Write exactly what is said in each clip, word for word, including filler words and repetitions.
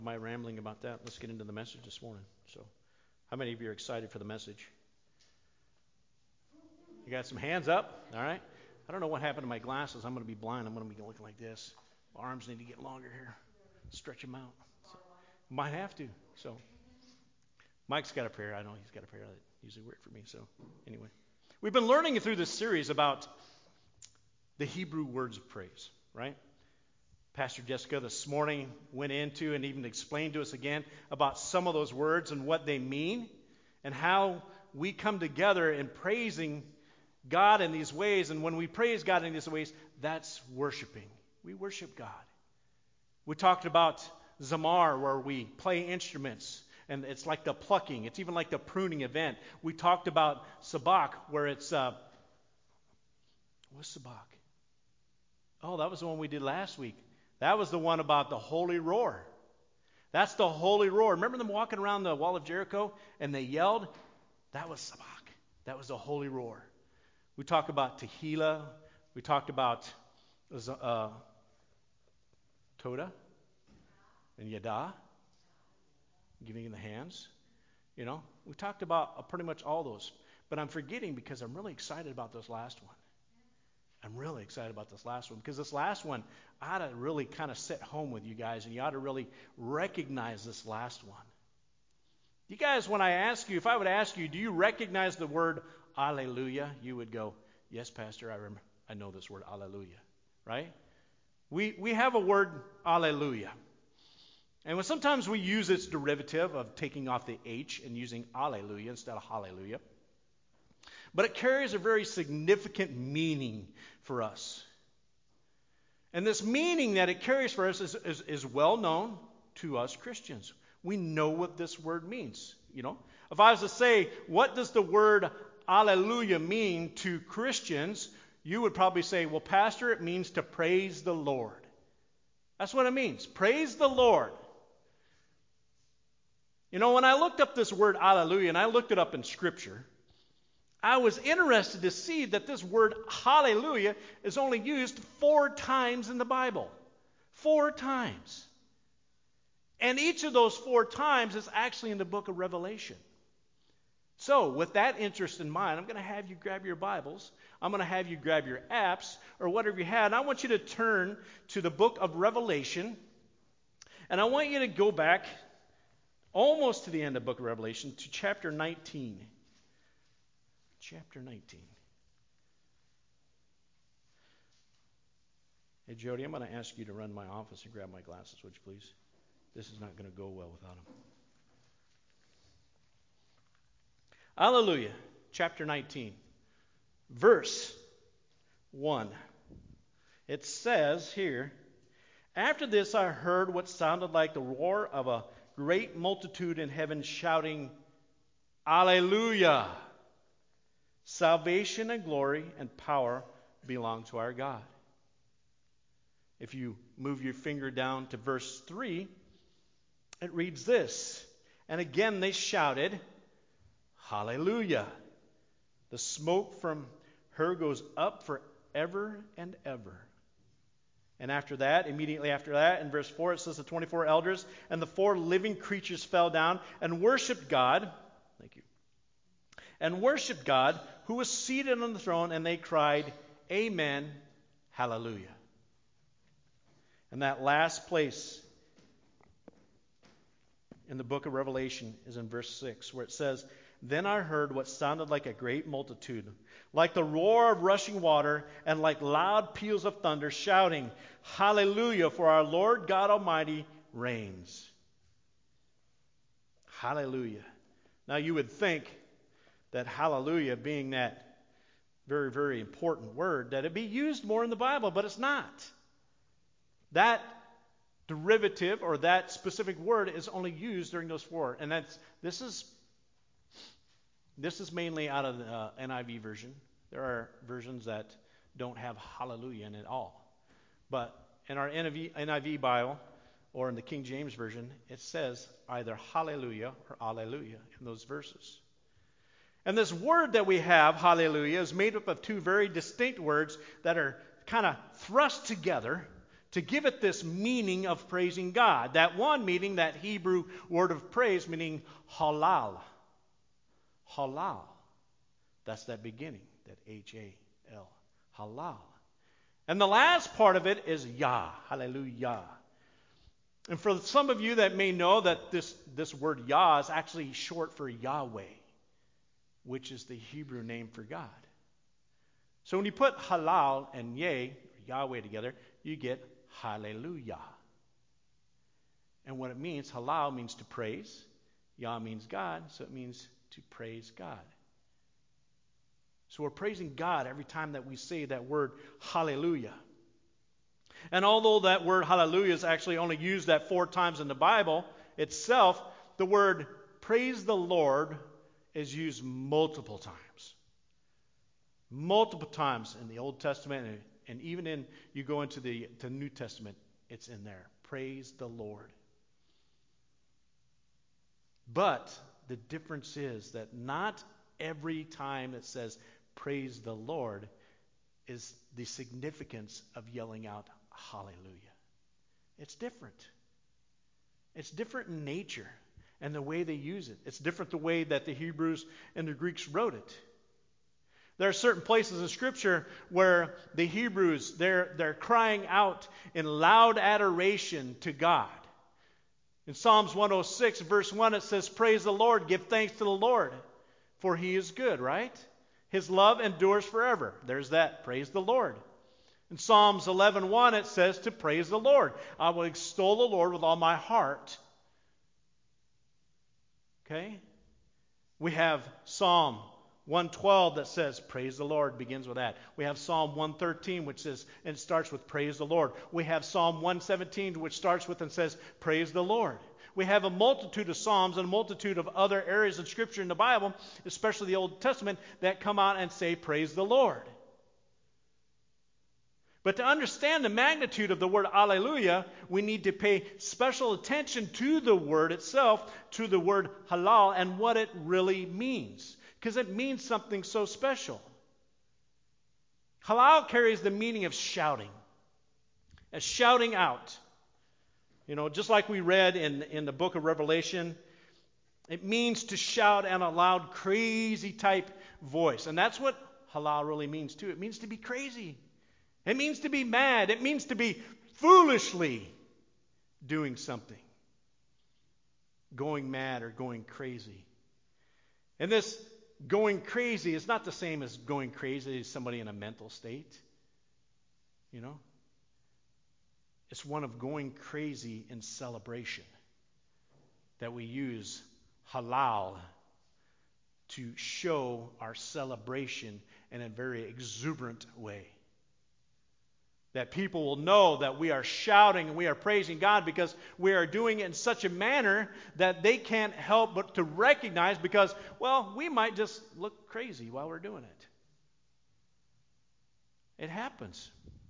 My rambling about that. Let's get into the message this morning. So, how many of you are excited for the message? You got some hands up? All right. I don't know what happened to my glasses. I'm going to be blind. I'm going to be looking like this. My arms need to get longer here. Stretch them out. So, might have to. So, Mike's got a pair. I know he's got a pair that usually work for me. So, anyway, we've been learning through this series about the Hebrew words of praise, right? Pastor Jessica this morning went into and even explained to us again about some of those words and what they mean and how we come together in praising God in these ways. And when we praise God in these ways, that's worshiping. We worship God. We talked about Zamar, where we play instruments, and it's like the plucking. It's even like the pruning event. We talked about Sabak, where it's, uh, what's Sabak? Oh, that was the one we did last week. That was the one about the holy roar. That's the holy roar. Remember them walking around the wall of Jericho and they yelled? That was Sabak. That was the holy roar. We talked about Tehillah. We talked about uh, Toda and Yada, giving in the hands. You know, we talked about uh, pretty much all those. But I'm forgetting because I'm really excited about this last one. I'm really excited about this last one because this last one ought to really kind of sit home with you guys, and you ought to really recognize this last one. You guys, when I ask you, if I would ask you, do you recognize the word Alleluia? You would go, yes, Pastor, I remember, I know this word Alleluia, right? We we have a word Alleluia. And when sometimes we use its derivative of taking off the H and using Alleluia instead of Hallelujah. But it carries a very significant meaning for us. And this meaning that it carries for us is, is, is well known to us Christians. We know what this word means. You know, if I was to say, what does the word Alleluia mean to Christians? You would probably say, well, Pastor, it means to praise the Lord. That's what it means. Praise the Lord. You know, when I looked up this word Alleluia, and I looked it up in Scripture, I was interested to see that this word hallelujah is only used four times in the Bible. Four times. And each of those four times is actually in the book of Revelation. So, with that interest in mind, I'm going to have you grab your Bibles. I'm going to have you grab your apps or whatever you had. And I want you to turn to the book of Revelation. And I want you to go back almost to the end of the book of Revelation to chapter nineteen. Chapter nineteen. Hey, Jody, I'm going to ask you to run to my office and grab my glasses, would you please? This is not going to go well without them. Hallelujah. Chapter nineteen. Verse one. It says here, after this I heard what sounded like the roar of a great multitude in heaven shouting, Alleluia! Salvation and glory and power belong to our God. If you move your finger down to verse three, it reads this. And again they shouted, Hallelujah. The smoke from her goes up forever and ever. And after that, immediately after that, in verse four, it says the twenty-four elders and the four living creatures fell down and worshiped God. Thank you. And worshiped God, who was seated on the throne, and they cried, Amen, Hallelujah. And that last place in the book of Revelation is in verse six, where it says, Then I heard what sounded like a great multitude, like the roar of rushing water, and like loud peals of thunder, shouting, Hallelujah, for our Lord God Almighty reigns. Hallelujah. Now you would think that hallelujah being that very, very important word, that it be used more in the Bible, but it's not. That derivative or that specific word is only used during those four. And that's this is this is mainly out of the uh, N I V version. There are versions that don't have hallelujah in it at all. But in our N I V, N I V Bible or in the King James Version, it says either hallelujah or alleluia in those verses. And this word that we have, hallelujah, is made up of two very distinct words that are kind of thrust together to give it this meaning of praising God. That one meaning, that Hebrew word of praise, meaning halal. Halal. That's that beginning, that H A L. Halal. And the last part of it is Yah. Hallelujah. And for some of you that may know that this, this word Yah is actually short for Yahweh, which is the Hebrew name for God. So when you put halal and Yeh, Yahweh together, you get hallelujah. And what it means, halal means to praise. Yah means God, so it means to praise God. So we're praising God every time that we say that word hallelujah. And although that word hallelujah is actually only used that four times in the Bible itself, the word praise the Lord is used multiple times. Multiple times in the Old Testament, and, and even in, you go into the, the New Testament, it's in there. Praise the Lord. But the difference is that not every time it says praise the Lord is the significance of yelling out hallelujah. It's different. It's different in nature and the way they use it. It's different the way that the Hebrews and the Greeks wrote it. There are certain places in Scripture where the Hebrews, they're, they're crying out in loud adoration to God. In Psalms one oh six, verse one, it says, praise the Lord, give thanks to the Lord, for he is good, right? His love endures forever. There's that, praise the Lord. In Psalms eleven one, it says to praise the Lord. I will extol the Lord with all my heart. Okay? We have Psalm one twelve that says, praise the Lord, begins with that. We have Psalm one thirteen, which says, and it starts with praise the Lord. We have Psalm one seventeen, which starts with and says, praise the Lord. We have a multitude of Psalms and a multitude of other areas in Scripture in the Bible, especially the Old Testament, that come out and say, praise the Lord. But to understand the magnitude of the word alleluia, we need to pay special attention to the word itself, to the word halal, and what it really means. Because it means something so special. Halal carries the meaning of shouting. As shouting out. You know, just like we read in, in the book of Revelation, it means to shout in a loud, crazy type voice. And that's what halal really means too. It means to be crazy. It means to be mad. It means to be foolishly doing something. Going mad or going crazy. And this going crazy is not the same as going crazy as somebody in a mental state. You know? It's one of going crazy in celebration. That we use halal to show our celebration in a very exuberant way. That people will know that we are shouting and we are praising God because we are doing it in such a manner that they can't help but to recognize because, well, we might just look crazy while we're doing it. It happens.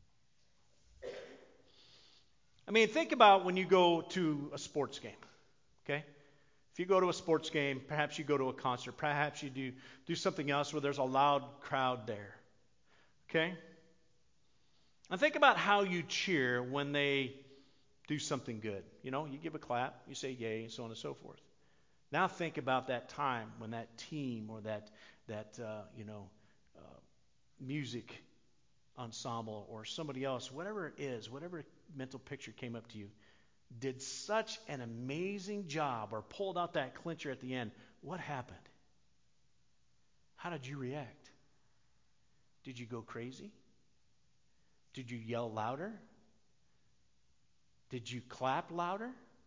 I mean, think about when you go to a sports game, okay? If you go to a sports game, perhaps you go to a concert, perhaps you do, do something else where there's a loud crowd there, okay? And think about how you cheer when they do something good. You know, you give a clap, you say yay, so on and so forth. Now think about that time when that team or that, that uh, you know, uh, music ensemble or somebody else, whatever it is, whatever mental picture came up to you, did such an amazing job or pulled out that clincher at the end. What happened? How did you react? Did you go crazy? Did you yell louder? Did you clap louder?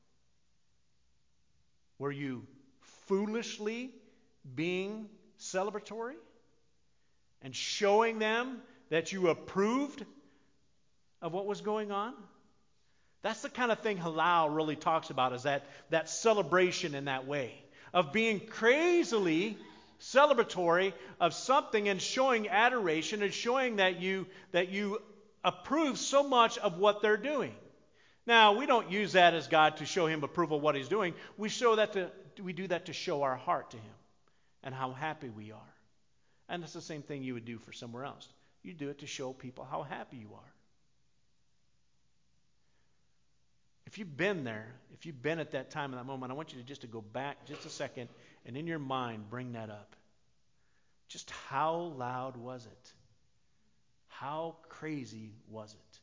Were you foolishly being celebratory and showing them that you approved of what was going on? That's the kind of thing halal really talks about, is that, that celebration in that way of being crazily celebratory of something and showing adoration and showing that you that you approve so much of what they're doing. Now, we don't use that as God to show him approval of what he's doing. We show that to, we do that to show our heart to him and how happy we are. And it's the same thing you would do for somewhere else. You do it to show people how happy you are. if you've been there, if you've been at that time in that moment, I want you to just to go back just a second and in your mind bring that up. Just how loud was it? How crazy was it?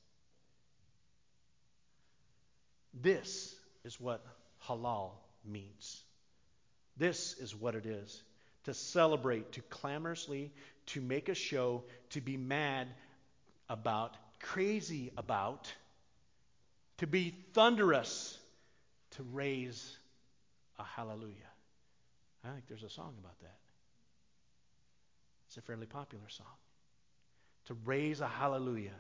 This is what halal means. This is what it is. To celebrate, to clamorously, to make a show, to be mad about, crazy about, to be thunderous, to raise a hallelujah. I think there's a song about that. It's a fairly popular song. To raise a hallelujah.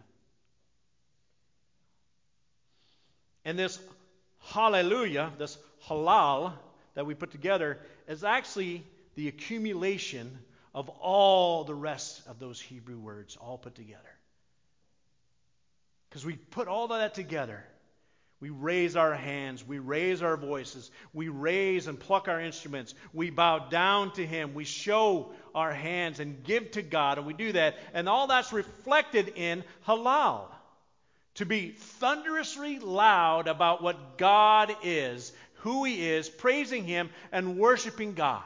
And this hallelujah, this halal that we put together is actually the accumulation of all the rest of those Hebrew words all put together. Because we put all of that together. We raise our hands. We raise our voices. We raise and pluck our instruments. We bow down to Him. We show our hands and give to God. And we do that. And all that's reflected in halal. To be thunderously loud about what God is, who He is, praising Him and worshiping God.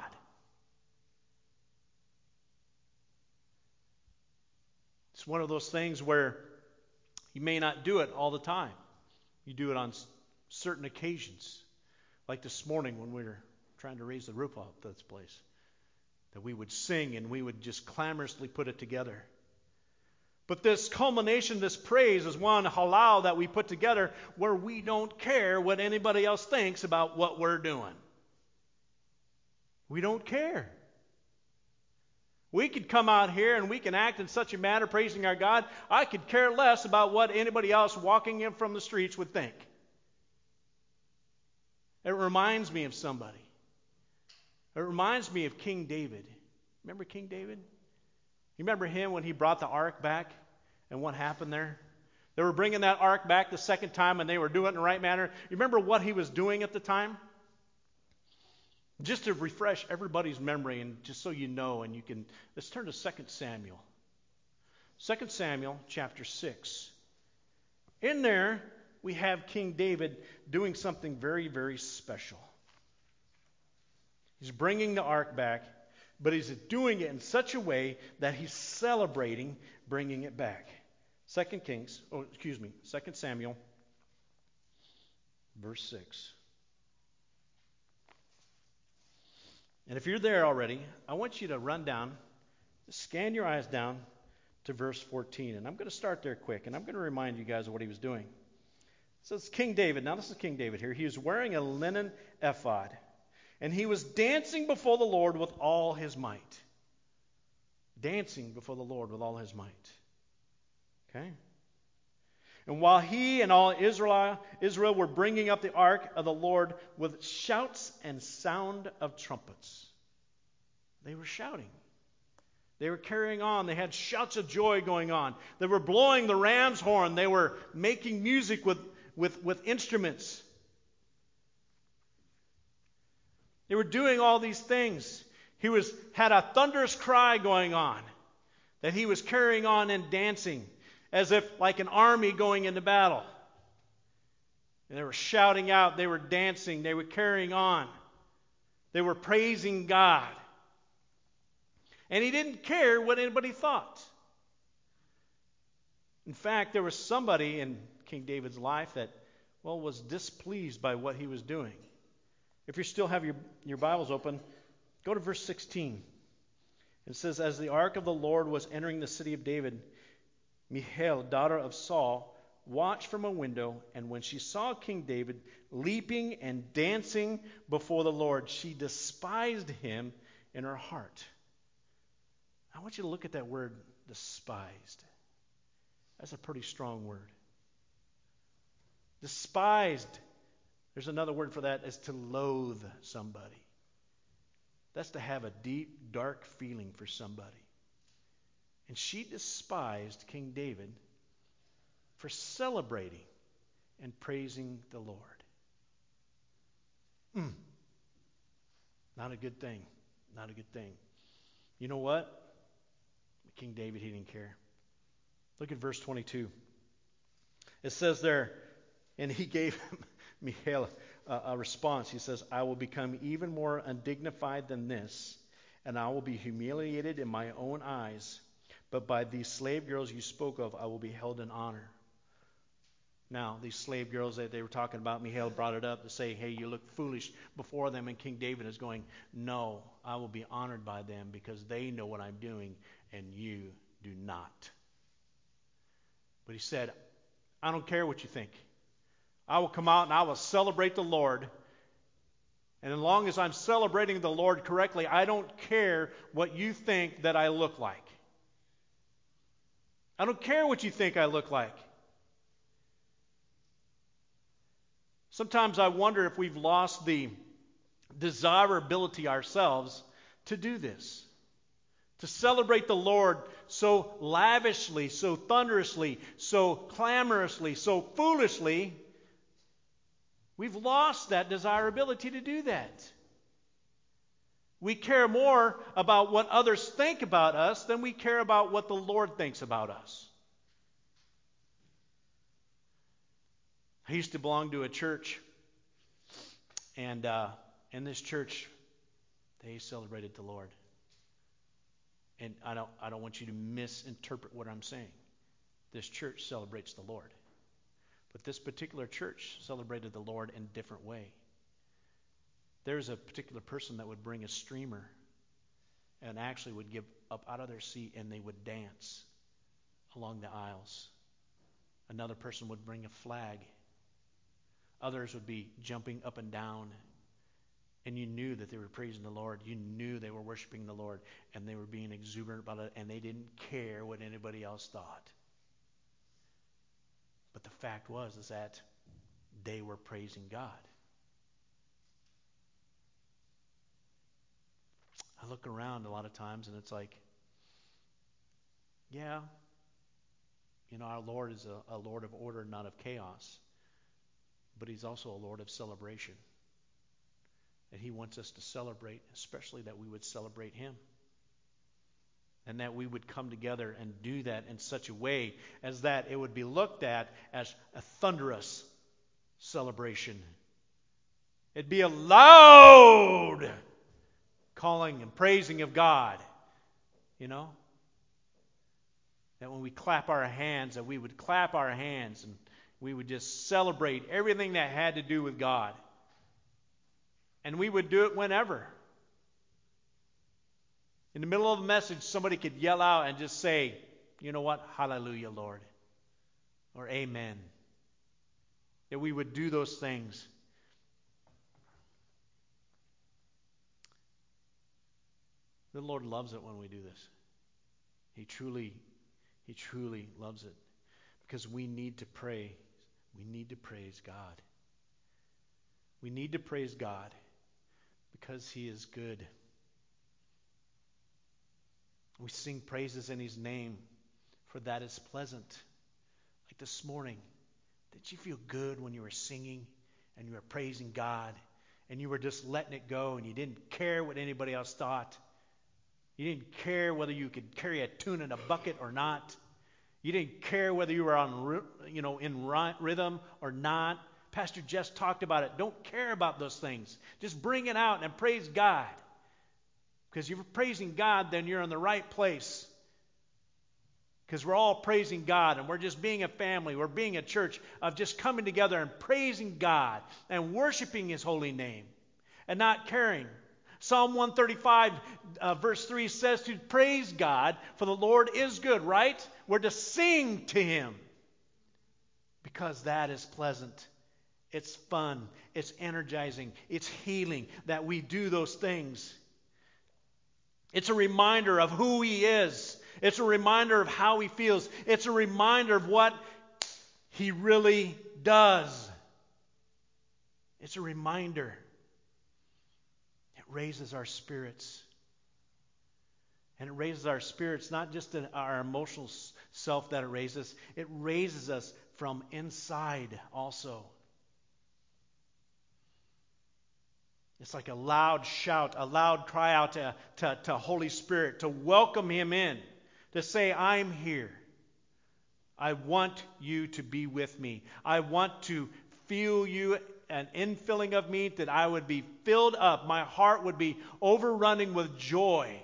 It's one of those things where you may not do it all the time. You do it on certain occasions. Like this morning when we were trying to raise the roof off this place. That we would sing and we would just clamorously put it together. But this culmination, this praise is one halal that we put together where we don't care what anybody else thinks about what we're doing. We don't care. We could come out here and we can act in such a manner praising our God. I could care less about what anybody else walking in from the streets would think. It reminds me of somebody. It reminds me of King David. Remember King David? You remember him when he brought the ark back and what happened there? They were bringing that ark back the second time and they were doing it in the right manner. You remember what he was doing at the time? Just to refresh everybody's memory and just so you know, and you can, let's turn to Second Samuel. Second Samuel chapter six. In there, we have King David doing something very, very special. He's bringing the ark back, but he's doing it in such a way that he's celebrating bringing it back. Second Kings, oh, excuse me, Second Samuel, verse six. And if you're there already, I want you to run down, scan your eyes down to verse fourteen. And I'm going to start there quick, and I'm going to remind you guys of what he was doing. So it's King David. Now this is King David here. He was wearing a linen ephod, and he was dancing before the Lord with all his might. Dancing before the Lord with all his might. Okay? And while he and all Israel, Israel were bringing up the ark of the Lord with shouts and sound of trumpets. They were shouting. They were carrying on. They had shouts of joy going on. They were blowing the ram's horn. They were making music with, with, with instruments. They were doing all these things. He was had a thunderous cry going on that he was carrying on and dancing. As if like an army going into battle. And they were shouting out, they were dancing, they were carrying on. They were praising God. And he didn't care what anybody thought. In fact, there was somebody in King David's life that, well, was displeased by what he was doing. If you still have your, your Bibles open, go to verse sixteen. It says, as the ark of the Lord was entering the city of David, Michal, daughter of Saul, watched from a window, and when she saw King David leaping and dancing before the Lord, she despised him in her heart. I want you to look at that word, despised. That's a pretty strong word. Despised. There's another word for that, is to loathe somebody. That's to have a deep, dark feeling for somebody. And she despised King David for celebrating and praising the Lord. Mm. Not a good thing. Not a good thing. You know what? King David, he didn't care. Look at verse twenty-two. It says there, and he gave Michael a, a response. He says, I will become even more undignified than this, and I will be humiliated in my own eyes. But by these slave girls you spoke of, I will be held in honor. Now, these slave girls that they were talking about, Michael brought it up to say, hey, you look foolish before them. And King David is going, no, I will be honored by them because they know what I'm doing and you do not. But he said, I don't care what you think. I will come out and I will celebrate the Lord. And as long as I'm celebrating the Lord correctly, I don't care what you think that I look like. I don't care what you think I look like. Sometimes I wonder if we've lost the desirability ourselves to do this. To celebrate the Lord so lavishly, so thunderously, so clamorously, so foolishly. We've lost that desirability to do that. We care more about what others think about us than we care about what the Lord thinks about us. I used to belong to a church, and uh, in this church, they celebrated the Lord. And I don't, I don't want you to misinterpret what I'm saying. This church celebrates the Lord. But this particular church celebrated the Lord in a different way. There's a particular person that would bring a streamer and actually would get up out of their seat and they would dance along the aisles. Another person would bring a flag. Others would be jumping up and down. And you knew that they were praising the Lord. You knew they were worshiping the Lord. And they were being exuberant about it. And they didn't care what anybody else thought. But the fact was is that they were praising God. I look around a lot of times and it's like, yeah, you know, our Lord is a, a Lord of order, not of chaos. But He's also a Lord of celebration. And He wants us to celebrate, especially that we would celebrate Him. And that we would come together and do that in such a way as that it would be looked at as a thunderous celebration. It'd be a loud calling and praising of God. You know? That when we clap our hands, that we would clap our hands and we would just celebrate everything that had to do with God. And we would do it whenever. In the middle of a message, somebody could yell out and just say, you know what? Hallelujah, Lord. Or amen. That we would do those things. The Lord loves it when we do this. He truly, He truly loves it. Because we need to pray. We need to praise God. We need to praise God because He is good. We sing praises in His name, for that is pleasant. Like this morning, did you feel good when you were singing and you were praising God and you were just letting it go and you didn't care what anybody else thought? You didn't care whether you could carry a tune in a bucket or not. You didn't care whether you were on, you know, in rhythm or not. Pastor Jess talked about it. Don't care about those things. Just bring it out and praise God. Because if you're praising God, then you're in the right place. Because we're all praising God, and we're just being a family. We're being a church of just coming together and praising God and worshiping His holy name and not caring. Psalm one thirty-five uh, verse three says to praise God, for the Lord is good, right? We're to sing to Him because that is pleasant. It's fun. It's energizing. It's healing that we do those things. It's a reminder of who He is. It's a reminder of how He feels. It's a reminder of what He really does. It's a reminder. It raises our spirits. And it raises our spirits, not just in our emotional self that it raises. It raises us from inside also. It's like a loud shout, a loud cry out to, to, to Holy Spirit, to welcome Him in, to say, I'm here. I want you to be with me. I want to feel you an infilling of me, that I would be filled up. My heart would be overrunning with joy.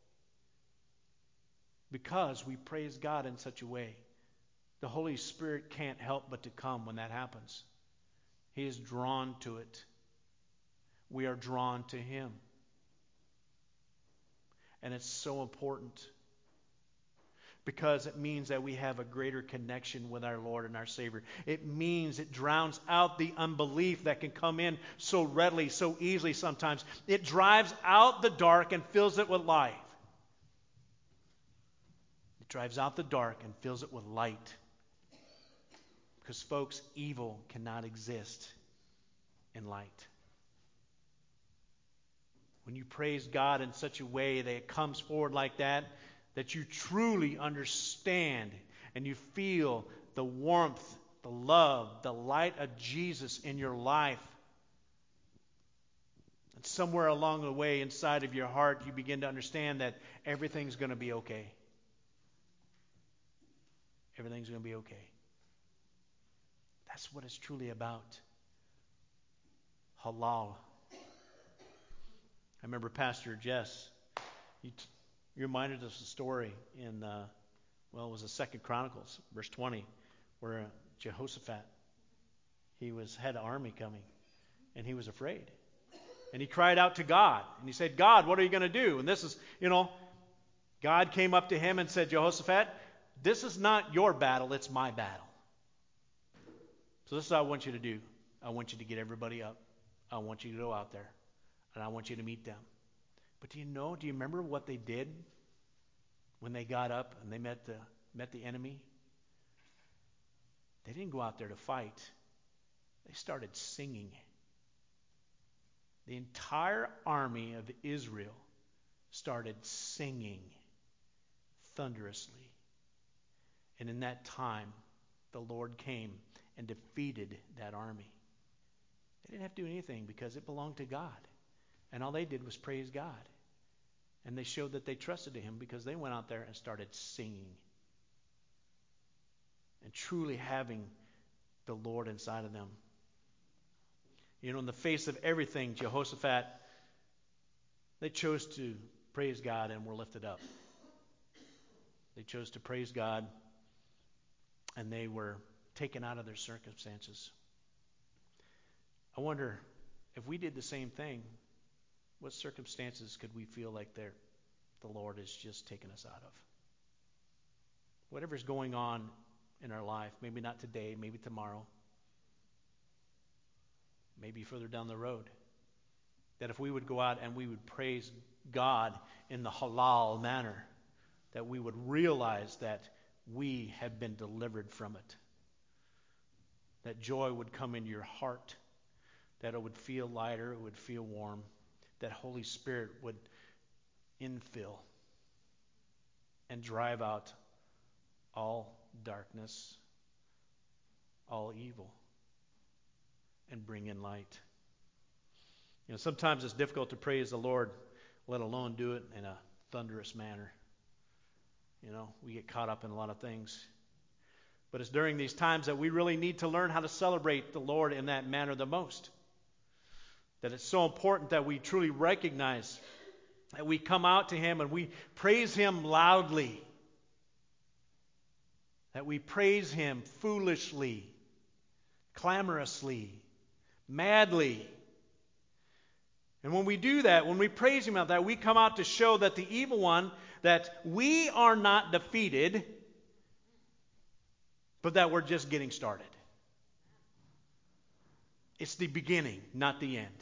Because we praise God in such a way. The Holy Spirit can't help but to come when that happens. He is drawn to it. We are drawn to Him. And it's so important. Because it means that we have a greater connection with our Lord and our Savior. It means it drowns out the unbelief that can come in so readily, so easily sometimes. It drives out the dark and fills it with light. It drives out the dark and fills it with light. Because, folks, evil cannot exist in light. When you praise God in such a way that it comes forward like that, that you truly understand and you feel the warmth, the love, the light of Jesus in your life. And somewhere along the way inside of your heart, you begin to understand that everything's going to be okay. Everything's going to be okay. That's what it's truly about. Halal. I remember Pastor Jess, he, t- he reminded us a story in, uh, well, it was the Second Chronicles, verse twenty, where uh, Jehoshaphat, he was had an army coming, and he was afraid. And he cried out to God, and he said, God, what are you going to do? And this is, you know, God came up to him and said, Jehoshaphat, this is not your battle, it's my battle. So this is what I want you to do. I want you to get everybody up. I want you to go out there. And I want you to meet them. But do you know, do you remember what they did when they got up and they met the, met the enemy? They didn't go out there to fight. They started singing. The entire army of Israel started singing thunderously. And in that time, the Lord came and defeated that army. They didn't have to do anything because it belonged to God. And all they did was praise God. And they showed that they trusted Him because they went out there and started singing. And truly having the Lord inside of them. You know, in the face of everything, Jehoshaphat, they chose to praise God and were lifted up. They chose to praise God and they were taken out of their circumstances. I wonder if we did the same thing, what circumstances could we feel like the Lord has just taken us out of? Whatever's going on in our life, maybe not today, maybe tomorrow, maybe further down the road, that if we would go out and we would praise God in the halal manner, that we would realize that we have been delivered from it. That joy would come into your heart, that it would feel lighter, it would feel warm, that Holy Spirit would infill and drive out all darkness, all evil, and bring in light. You know, sometimes it's difficult to praise the Lord, let alone do it in a thunderous manner. You know, we get caught up in a lot of things. But it's during these times that we really need to learn how to celebrate the Lord in that manner the most. That it's so important that we truly recognize that we come out to Him and we praise Him loudly. That we praise Him foolishly, clamorously, madly. And when we do that, when we praise Him like that, we come out to show that the evil one, that we are not defeated, but that we're just getting started. It's the beginning, not the end.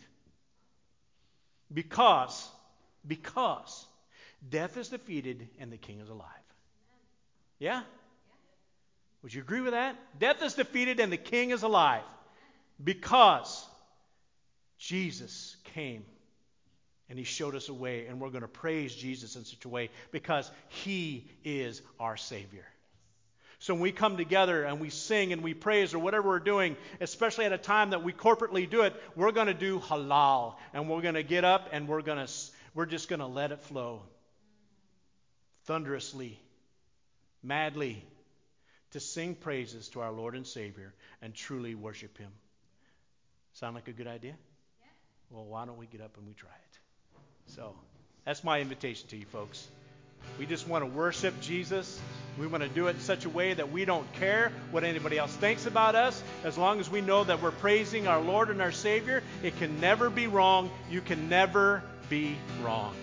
Because, because death is defeated and the King is alive. Yeah? Would you agree with that? Death is defeated and the King is alive. Because Jesus came and He showed us a way, and we're going to praise Jesus in such a way because He is our Savior. So when we come together and we sing and we praise or whatever we're doing, especially at a time that we corporately do it, we're going to do halal. And we're going to get up and we're going to we're just going to let it flow. Thunderously, madly, to sing praises to our Lord and Savior and truly worship Him. Sound like a good idea? Well, why don't we get up and we try it? So that's my invitation to you folks. We just want to worship Jesus. We want to do it in such a way that we don't care what anybody else thinks about us. As long as we know that we're praising our Lord and our Savior, it can never be wrong. You can never be wrong.